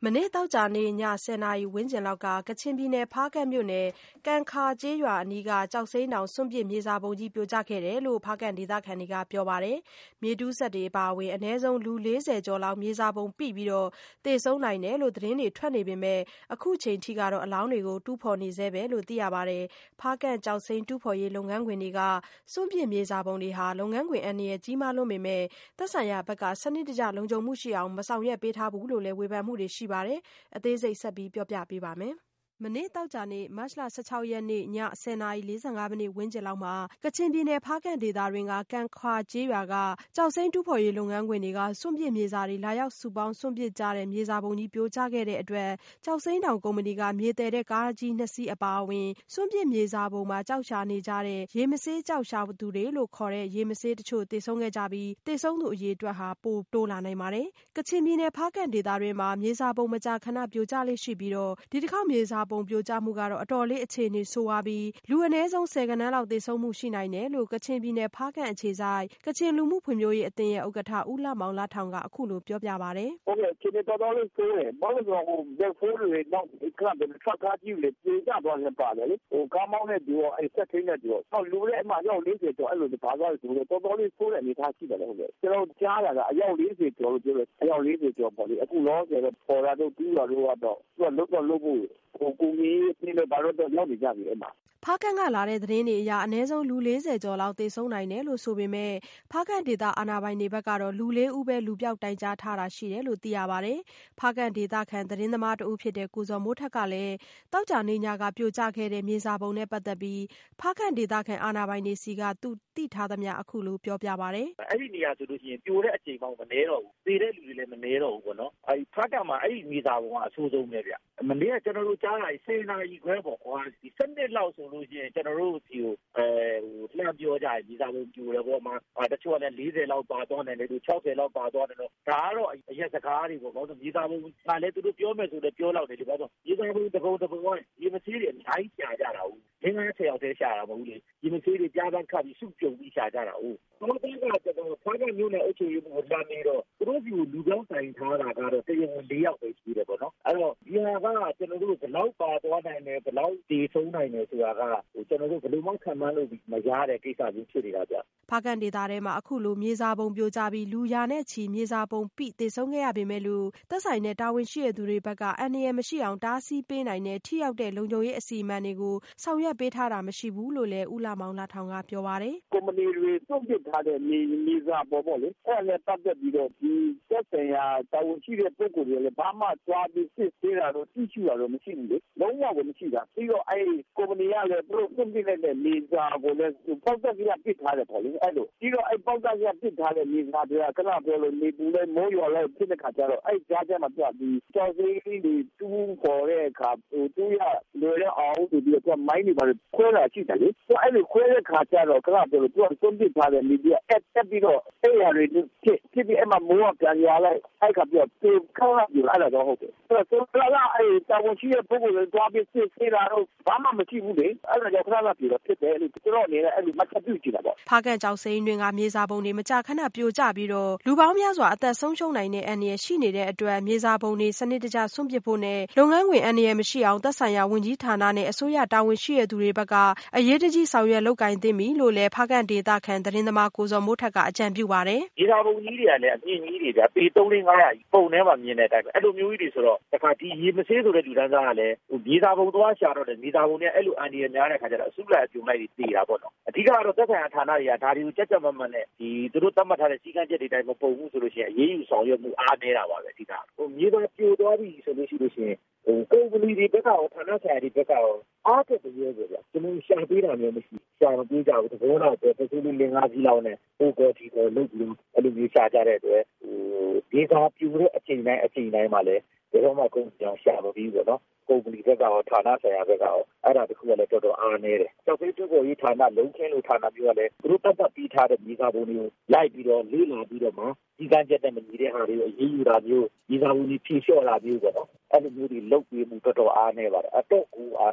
မနေ့သောကြာနေ့ည10 နာရီဝန်းကျင်လောက်ကကချင်ပြည်နယ်ဖားကန့်မြို့နယ်ကံခါကျေးရွာအနီးကကျောက်စိမ်းတောင်စွန့်ပစ်မြေစာပုံကြီးပြိုကျခဲ့တယ်လို့ဖားကန့်ဒေသခံတွေကပြောပါတယ်။မြေတူးစက်တွေအပါအဝင်အနည်းဆုံးလူ40ကျော်လောက်မြေစာပုံပိပြီးသေဆုံးနိုင်တယ်လို့သတင်းတွေထွက်နေပေမဲ့အခုချိန်ထိကတော့အလောင်းတွေကိုတူးဖော်နေဆဲပဲလို့သိရပါတယ်။ဖားကန့်ကျောက်စိမ်းတူးဖော်ရေးလုပ်ငန်းခွင်တွေကစွန့်ပစ်မြေစာပုံတွေဟာလုပ်ငန်းခွင်အန္တရာယ်ကြီးမားလွန်းပေမဲ့သက်ဆိုင်ရာဘက်ကစနစ်တကျလုံခြုံမှုရှိအောင်မဆောင်ရွက်ပေးထားဘူးလို့လည်းဝေဖန်မှုတွေရှိပါတယ်။အသေးစိတ်ဆက်ပြီးပြောပြပေးပါမယ်။မနေ့သောကြာနေ့မတ်လ16ရက်နေ့ည10နာရီ45မိနစ်ဝန်းကျင်လောက်မှာကချင်ပြည်နယ်ဖားကန့်ဒေသတွင်ကကံခါကျေးရွာကကျောက်စိမ်းတူးဖော်ရေးလုပ်ငန်းခွင်တွေကစွန့်ပစ်မြေစာတွေလာရောက်စုပေါင်းစွန့်ပစ်ကြတဲ့မြေစာပုံကြီးပြိုကျခဲ့တဲ့အတွက်ကျောက်စိမ်းတောင်ကုမ္ပဏီကမြေတည်တဲ့ကားကြီး2စီးအပါအဝင်စွန့်ပစ်မြေစာပုံမှာကျောက်ရှာနေကြတဲ့ရေမဆေးကျောက်ရှာသူတွေလို့ခေါ်တဲ့ရေမဆေးတချို့သေဆုံးခဲ့ကြပြီးသေဆုံးသူအရေအတွက်ဟာပိုတိုးလာနိုင်ပါတယ်။ကချင်ပြည်နယ်ဖားကန့်ဒေသတွင်မှာမြေစာပုံမကြာခဏပြိုကျလေ့ရှိပြီးဒီတစ်ခေါက်မြေစာပုံပြိုကျမှုကတော့အတော်လေးအခြေအနေဆိုးဝါးပြီးလူအနည်းဆုံး10 ခန်းလောက်သေဆုံးမှုရှိနိုင်တယ်လို့ကချင်ပြည်နယ်ဖားကန့်အခြေစိုက်ကချင်လူမှုဖွံ့ဖြိုးရေးအသင်းရဲ့ဥက္ကဋ္ဌဦးလှမောင်လှထောင်ကအခုလိုပြောပြပါတယ်။ဟုတ်ကဲ့အခြေအနေတော်တော်လေးဆိုးတယ်။ဘာလို့ဆိုတော့ဘက်ဖိုးတွေနောက်ခဏတည်းထပ်ကားကြည့်လေပြေကျသွားတယ်ပါတယ်လေ။ကားမောင်းတဲ့ဒီရောအဲ့ဆက်ထင်းတဲ့ဒီရောနောက်လူလည်းအမှရောက်40ကျော်အဲ့လိုပါသွားတယ်ဆိုတော့တော်တော်လေးဆိုးတဲ့အနေအထားရှိတယ်လေဟုတ်ကဲ့။ကျွန်တော်ကြားတာကအယောက်40ကျော်လို့ပြောတယ်။အယောက်40ကျော်ပေါ့လေ။အခုလောဆိုတော့ပေါ်လာတော့ပြီးတော့တော့သူကလုတ်ဖို့ကိုကြီးပြင်းလို့ဘာလို့တော့ရောက်နေကြပြီအဲ့မှာဖားကန့်ကလာတဲ့သတင်းတွေအရအနည်းဆုံးလူ40ကျော်လောက်သေဆုံးနိုင်တယ်လို့ဆိုပေမဲ့ဖားကန့်ဒေသအာဏာပိုင်တွေဘက်ကတော့လူ4ဦးပဲလူပြောက်တိုင်ကြားထားတာရှိတယ်လို့သိရပါတယ်။ဖားကန့်ဒေသခံသတင်းသမားတဦးဖြစ်တဲ့ကိုဇော်မိုးထက်ကလည်းတောက်ကြနေညကပြိုကျခဲ့တဲ့မြေစာပုံနဲ့ပတ်သက်ပြီးဖားကန့်ဒေသခံအာဏာပိုင်တွေစီကသူသိထားသမျှအခုလိုပြောပြပါတယ်။အဲ့ဒီနေရာဆိုလို့ရှိရင်ပြိုတဲ့အချိန်ပေါင်းမနေတော့ဘူး။သေတဲ့လူတွေလည်းမနေတော့ဘူးပေါ့နော်။အဲ့ဖားကန့်မှာအဲ့ဒီမြေစာပုံကအဆိုးဆုံးပဲဗျ။မနေ့ကကျွန်တော်တို့ကြားတာ10နာရီခွဲပေါ့ကွာဒီ7လောက်ဆိုလို့ရှိရင်ကျွန်တော်တို့ဒီကိုလှမ်းပြောကြမြေစာပုံပြိုတယ်ပေါ့မှာတချို့ကလည်း40လောက်ပါသွားတယ်လူ60လောက်ပါသွားတယ်တော့ဒါကတော့အရက်စကားတွေပေါ့ဘာလို့မြေစာပုံကလည်းသူတို့ပြောမယ်ဆိုလည်းပြောလောက်တယ်ဒီဘာလို့မြေစာပုံတပုံကဒီမစည်းတွေအများကြီးရှာကြတာဟုတ်50ယောက်တည်းရှာတာမဟုတ်လေဒီမစည်းတွေကြားပန်းခတ်ပြီးစုပြုံပြီးရှာကြတာဟုတ်တော့ကျွန်တော်ဖားကမြို့နယ်အုပ်ချုပ်ရေးမှူးလာနေတော့သူတို့ဒီလူကြောင်းတိုင်ထားတာကတော့တရားဝင်4ယောက်ပဲရှိတယ်ပေါ့နော်အဲ့တော့ဒီဟာကကျွန်တော်တို့ဘယ်လောက်ပါသွားနိုင်တယ်ဘယ်လောက်တည်ဆုံးနိုင်တယ်ဆိုတာကကျွန်တော်တို့ဘယ်လိုမှခံမှန်းလို့မရတဲ့ကိစ္စမျိုးဖြစ်နေတာဗျဖားကန့်ဒေသထဲမှာအခုလိုမြေစာပုံပြိုကျပြီးလူရာနဲ့ချီမြေစာပုံပိသေဆုံးခဲ့ရပေမဲ့လို့သက်ဆိုင်တဲ့တာဝန်ရှိတဲ့သူတွေဘက်ကအန္တရာယ်မရှိအောင်တားဆီးပေးနိုင်တဲ့ထိရောက်တဲ့လုံခြုံရေးအစီအမံတွေကိုဆောင်ရွက်ပေးထားတာမရှိဘူးလို့လည်းဦးလှမောင်လှထောင်ကပြောပါတယ်ကုမ္ပဏီတွေစွန့်ပစ်ထားတဲ့မြေစာပုံပေါ့လေအဲ့ဒါနဲ့ပတ်သက်ပြီးတော့ဒီသက်ဆိုင်ရာတာဝန်ရှိတဲ့ပုဂ္ဂိုလ်တွေလည်းဘာမှသွားပြီးစစ်ဆေးတာတော့သိရှိတာတော့မရှိဘူးလေလုံးဝကိုမရှိတာပြီးတော့အဲ့ကုမ္ပဏီကလည်းသူတို့စွန့်ပစ်လိုက်တဲ့မြေစာကိုလည်းပေါက်တက်ကြီးပစ်ထားတယ်ပေါ့လေအဲ့လိုပြီးတော့အဲ့ပေါက်တက်ကြီးပစ်ထားတဲ့မြေစာတွေကခဏပြောလို့နေပူလဲမိုးရွာလဲဖြစ်တဲ့ခါကျတော့အဲ့ကြားထဲမှာပြပြီးကြောက်စိမ်းတွေတူးပေါ်တဲ့အခါတူးရလွယ်တဲ့အောင်ဆိုပြီးတော့မိုင်းတွေပါခွဲတာရှိတယ်လေအဲ့လိုခွဲတဲ့ခါကျတော့ခဏပြောလို့သူကစွန့်ပစ်ထားတဲ့မြေတွေကတက်ပြီးတော့အဲ့ရတွေဖြစ်ပြီးအဲ့မှာမိုးကပြန်ရွာလိုက်အဲ့ခါပြောသူခါရပြအဲ့ဒါတော့ဟုတ်တယ်ဆိုတော့အဲ့တာဝန်ရှိတဲ့ပုဂ္ဂိုလ်တွေသွားပြီးစစ်ဆေးတာတော့ဘာမှမရှိဘူးလေအဲ့ဒါကြောင့်ခဏပြတော့ဖြစ်တယ်လို့ကျွန်တော်အနေနဲ့အဲ့လိုမှတ်ချက်ပြုကြည့်တာပေါ့ဖားကန့်ကျောက်စိမ်းတွင်ကမြေစာပုံတွေမကြာခဏပြိုကျပြီးတော့လူပေါင်းများစွာအသက်ဆုံးရှုံးနိုင်တဲ့အန္တရာယ်ရှိနေတဲ့အတွက်မြေစာပုံတွေစနစ်တကျစွန့်ပစ်ဖို့နဲ့လုပ်ငန်းခွင်အန္တရာယ်မရှိအောင်သက်ဆိုင်ရာဝန်ကြီးဌာနနဲ့အစိုးရတာဝန်ရှိတဲ့သူတွေဘက်ကအရေးတကြီးဆောင်ရွက်လုပ်ကိုင်သင့်ပြီလို့လည်းဖားကန့်ဒေသခံသတင်းသမားကိုဇော်မိုးထက်ကအကြံပြုပါတယ်မြေစာပုံကြီးတွေကလည်းအမြင့်ကြီးတွေဗျပေ3-500ပုံထဲမှာမြင်တဲ့အတိုင်းပဲအဲ့လိုမျိုးကြီးတွေဆိုတော့တခါဒီရေမဆေးဆိုတဲ့လူတန်းစားကလည်းမြေစာပုံသွားရှာတော့တယ်မြေစာပုံနဲ့အဲ့လိုအန္တရာယ်များတဲ့ခါကျတော့အစုလိုက်အပြုံလိုက်တွေတည်တာပေါ့နော်အဓိကတော့သက်ဆိုင်ရာဌာနတွေကဒါတွေကိုကြက်ကြက်မတ်မတ်နဲ့ဒီသူတို့သတ်မှတ်ထားတဲ့စည်းကမ်းချက်တွေတိုင်းမပုံဘူးဆိုလို့ရှိရင်အရေးယူဆောင်ရွက်မှုအားနည်းတာပါပဲအဓိကမြေသားပြိုသွားပြီဆိုလို့ရှိရင်ကုမ္ပဏီတွေဘက်ကရောဌာနဆိုင်ရာတွေဘက်ကရောအားတက်တယ်ပြောကြကျွန်တော်ရှာပေးတာမျိုးမရှိရှာမပေးကြဘူးသဘောတော့ပဲသူတို့5စီးလောက်နဲ့ဟိုကောဒီကောလုပ်ပြီးအဲ့လိုမျိုးရှာကြတဲ့အတွက်ဒီကပြိုတဲ့အချိန်တိုင်းမှာလည်းဘယ်တော့မှကုန်ကြောင်ရှာမပြီးပေါ့နော်ကုမ္ပဏီဘက်ကရောဌာနဆိုင်ရာဘက်ကရောအဲ့ဒါတခုကလည်းတော်တော်အားနည်းတယ်ကျောက်စိမ်းတူပေါ်ရေးဌာနလုံးခင်းလို့ဌာနမျိုးကလည်းသူတို့တက်ပြီးထားတဲ့မြေစာပုံတွေကိုလိုက်ပြီးတော့လေးလာပြီးတော့မှဒီကံချက်တဲ့မကြီးတဲ့ဟာတွေကိုအရေးယူတာမျိုးမြေစာပုံတွေဖြည့်လျှော့တာမျိုးပေါ့နော်အဲ့လိုမျိုးတွေလုပ်ပြီးမှုတော်တော်အားနည်းပါတယ်အတော့ကိုအားနည်းတယ်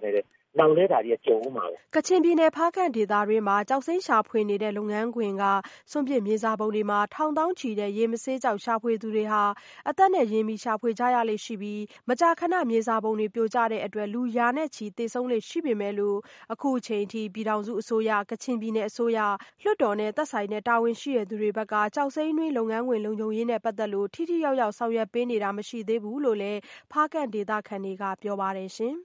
နောက်လဲဒါတွေကကြုံဦးမှာပဲကချင်ပြည်နယ်ဖားကန့်ဒေသတွင်းမှာကျောက်စိမ်းရှာဖွေနေတဲ့လုပ်ငန်းခွင်ကစွန့်ပစ်မြေစာပုံတွေမှာထောင်သောင်းချီတဲ့ရေမဆေးကျောက်ရှာဖွေသူတွေဟာအသက်နဲ့ရင်းပြီးရှာဖွေကြရလေ့ရှိပြီးမကြာခဏမြေစာပုံတွေပြိုကျတဲ့အတွက်လူရာနဲ့ချီသေဆုံးလေ့ရှိပေမဲ့လို့အခုအချိန်အထိပြည်ထောင်စုအစိုးရကချင်ပြည်နယ်အစိုးရလွှတ်တော်နဲ့သက်ဆိုင်တဲ့တာဝန်ရှိသူတွေဘက်ကကျောက်စိမ်းတွင်းလုပ်ငန်းခွင်လုံခြုံရေးနဲ့ပတ်သက်လို့ထိထိရောက်ရောက်ဆောင်ရွက်ပေးနေတာမရှိသေးဘူးလို့လည်းဖားကန့်ဒေသခံတွေကပြောပါတယ်ရှင်